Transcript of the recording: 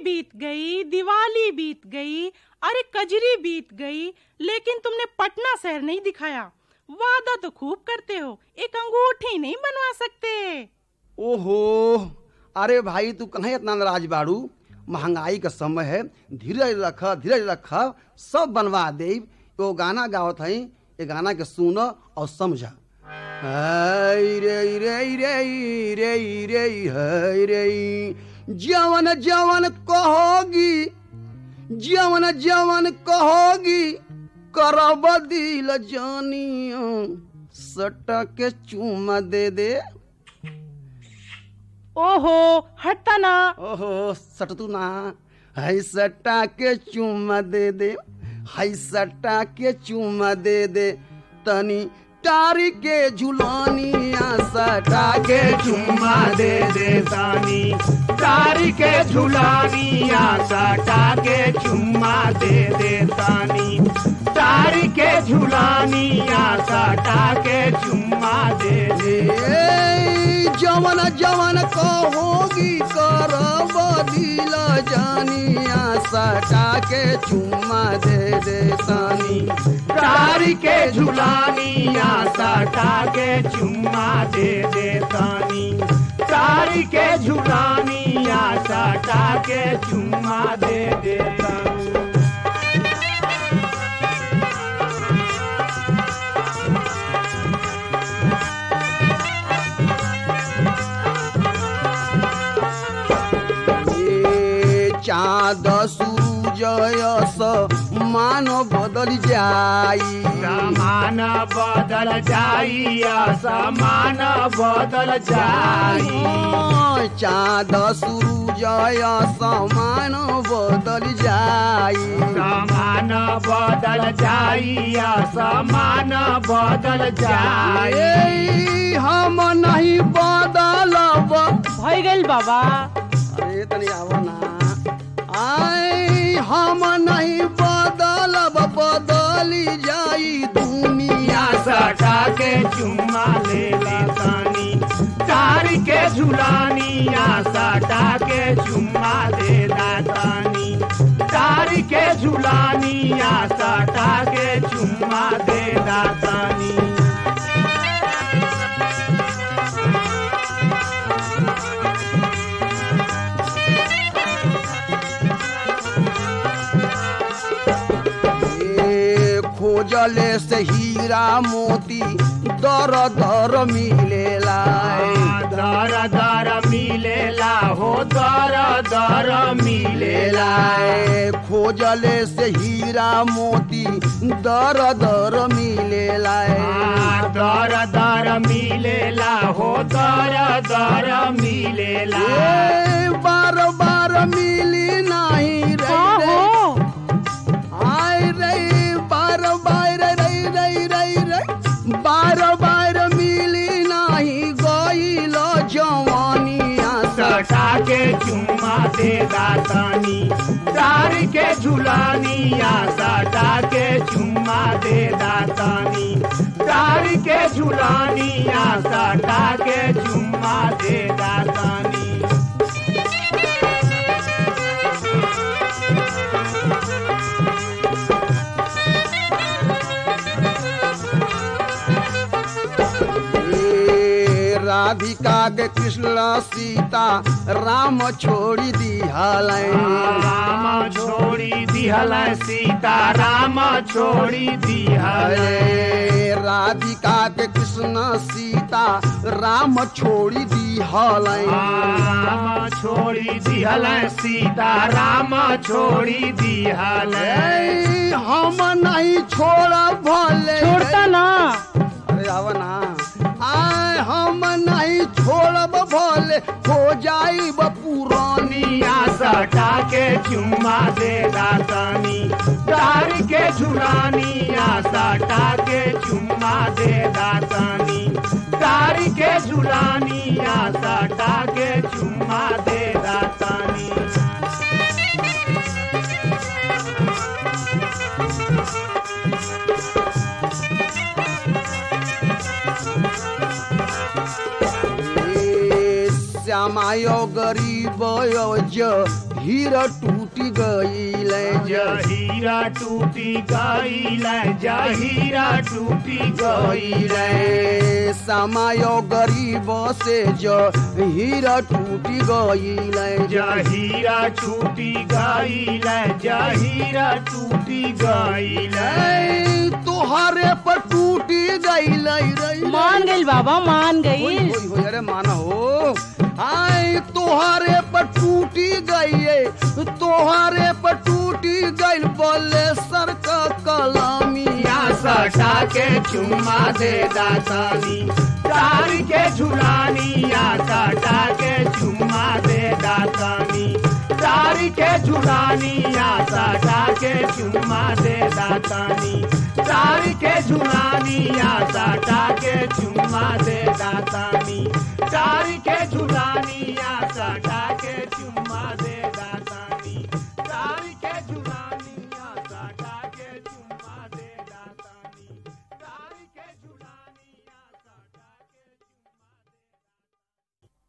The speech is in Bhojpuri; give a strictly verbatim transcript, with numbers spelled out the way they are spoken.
बीत गई, दिवाली बीत गई, अरे कजरी बीत गई, लेकिन तुमने पटना शहर नहीं दिखाया। वादा तो खूब करते हो, एक अंगूठी नहीं बनवा सकते। ओहो, अरे भाई तू कहाँ इतना नाराज बाड़ू? महंगाई का समय है, धीरज रख धीरज रख, सब बनवा दे। वो गाना गावत है, ये गाना के सुन और समझ। हाय रे रे रे रे रे हाय रे, जवन जवन कहोगी, जवन जवन कहोगी, करब दिल जानियो, सटा के चूमा दे दे। ओहो हटता ना। ओहो सटतू ना, हाय सटा के चूमा दे दे, हाय सटा के चूमा दे दे, तनी टारी के झुलानिया सटा के चूमा दे दे, तानी तारी के झुलानिया सटा के चुम्मा दे दे, तानी तारी के झुलानिया सटा के चुम्मा दे दे। जवन जवन कहोगी करब दिल जानिया, सटा के चुम्मा दे दे, तानी तारी के झुलानिया सटा के चुम्मा दे दे, तानी तारी के झुलानिया सटा के चुम्मा दे दे, तानी। चाँद सूरज मान बदल जाई, समान बदल जाई, समान बदल जाई। चाँद सूरज समान बदल जाई, समान बदल जाई, समान बदल जाई। हम नहीं बदलब। भई गइल बाबा। अरे तनी आवा ना। आए हम नहीं बदलब, बदली जाई दुनिया, सटा के चुम्मा ले ले, तानी तारी के झुलानिया सटा के चुम्मा दे दा, तानी तारी के झुलानिया सटा के चुम्मा दे दा, तानी। खोजले से हीरा मोती दर दर मिलेला, दर दर मिलेला हो, दर दर मिलेला। खोजले से हीरा मोती दर दर मिलेला, दर दर मिलेला हो, दर दर मिलेला। बार बार मिली नहीं रे, आय रे बार बार रे रे रे रे, बार बार मिली नहीं गईल जवानिया, सटा के चुम्मा दे दा, तानी तारी के झुलानिया सटा के चुम्मा दे दा, तानी तारी के झुलानिया सटा के चुम्मा दे दा, तानी। राधिका के कृष्ण सीता राम छोड़ी दिहल, राम छोड़ी दिहल, सीता राम छोड़ी दिहल। राधिका के कृष्ण सीता राम छोड़ी दिहल, राम छोड़ी दिहल, सीता राम छोड़ी दिहल। हम नहीं छोड़ा भले। छोड़ता ना। अरे आवा ना। आए हम नहीं छोड़ब भले, हो जाइब पुरानिया, सटा के चुम्मा दे दा, तानी तारी के झुलानिया सटा के चुम्मा दे दा, तानी तारी के झुलानिया सटा के चुम्मा दे दा, तानी। श्यामायो गरीब हीरा टूटी गईल जहीरा टूटी गईल जहीरा टूटी गईल गईल समय गरीब से जो हीरा टूटी गईल जहीरा टूटी गईल जहीरा टूटी गईल तोहरे पर टूटी गईल मान गई बाबा मान गई। अरे माना हो आय तोहरे पर टूटी गई तोहरे पर टूटी गई बोले सर का कलामिया सटा के चुम्मा दे दातानी तार के झुलानिया सटा के चुम्मा दे दातानी तार के झुलानिया सटा के चुम्मा दे दातानी तार के झुलानिया सटा के चुम्मा दे दातानी तार के